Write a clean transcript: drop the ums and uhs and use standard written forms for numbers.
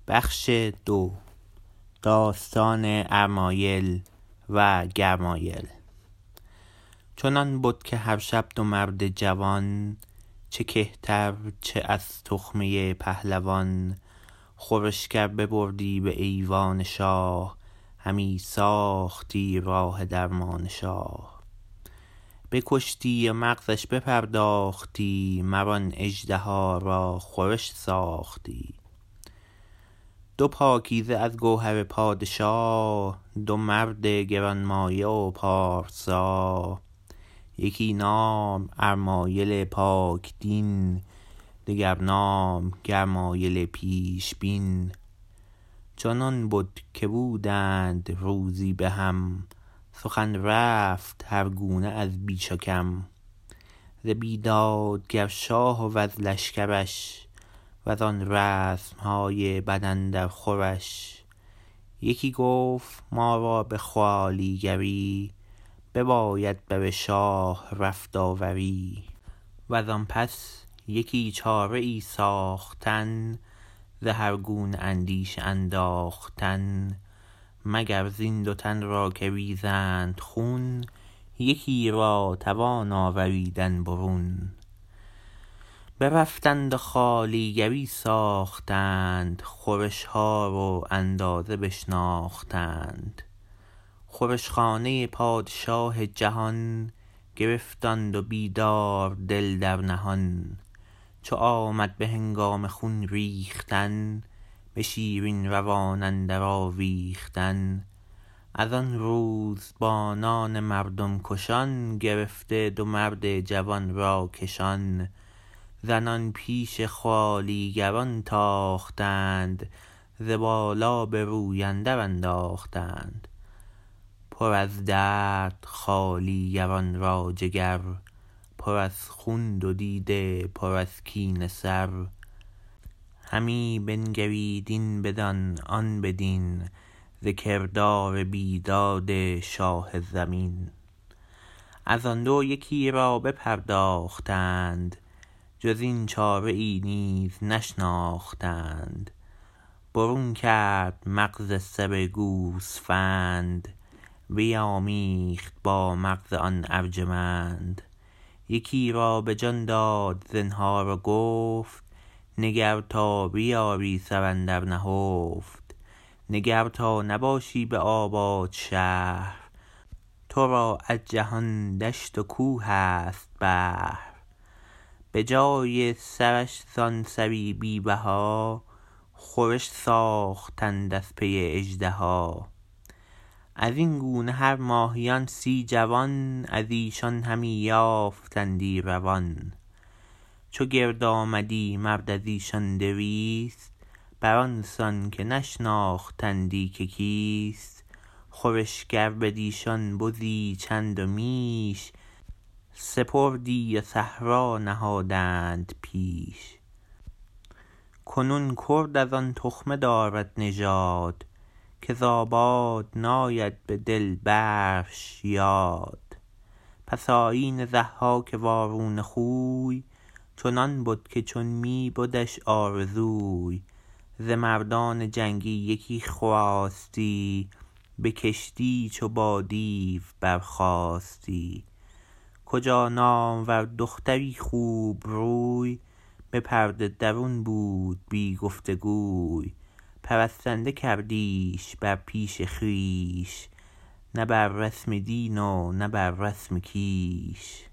داستان ارمایل و گرمایل. چنان بد که هر شب دو مرد جوان، چه کهتر چه از تخمه پهلوان، خورشگر ببردی به ایوان شاه، همی ساختی راه درمان شاه. بکشتی و مغزش بپرداختی، مران اژدها را خورش ساختی. دو پاکیزه از گوهر پادشاه، دو مرد گرانمایه و پارسا. یکی نام ارمایل پاک دین، دگر نام گرمایل پیش بین. چنان بد که بودند روزی به هم، سخن رفت هر گونه از بیش و کم. ز بیدادگر شاه و از لشکرش، وزان رسمهای بد اندر خورش. یکی گفت ما را به خوالیگری، بباید بر شاه رفت آوری. وزان پس یکی چاره ای ساختن، ز هر گونه اندیشه انداختن. مگر زین دو تن را که ریزند خون، یکی را توان آوریدن برون. برفتند و خوالیگری ساختند، خورشها رو اندازه بشناختند. خورشخانه پادشاه جهان، گرفتند و بیدار دل در نهان. چو آمد به هنگام خون ریختن، به شیرین روان اندر آویختن. از آن روزبانان مردم کشان، گرفته دو مرد جوان را کشان. زنان پیش خوالیگران تاختند، ز بالا به روی اندر انداختند. پر از درد خوالیگران را جگر، پر از خون دو دیده پر از کینه سر. همی بنگرید این بدان آن بدین، ز کردار بیداد شاه زمین. از آن دو یکی را بپرداختند، جز این چاره ای نیز نشناختند. برون کرد مغز سر گوسفند، بیامیخت با مغز آن ارجمند. یکی را به جان داد زنهار و گفت، نگر تا بیاری سر اندر نهفت. نگر تا نباشی به آباد شهر، تو را از جهان دشت و کوه است بهر. به جای سرش زان سری بی بها، خورش ساختند از پی اژدها. از این گونه هر ماهیان 30 جوان، از ایشان همی یافتندی روان. چو گرد آمدی مرد از ایشان 200، بران سان که نشناختندی که کیست. خورشگر بدیشان بزی چند و میش، سپردی و صحرا نهادند پیش. کنون کرد از آن تخمه دارد نژاد، که ز آباد ناید به دل برش یاد. پس آیین ضحاک وارونه خوی، چنان بد که چون می بدش آرزوی. ز مردان جنگی یکی خواستی، به کشتی چو با دیو برخاستی. کجا نامور دختری خوب روی، به پرده درون بود بی گفت گوی. پرستنده کردیش بر پیش خویش، نه بر رسم دین و نه بر رسم کیش.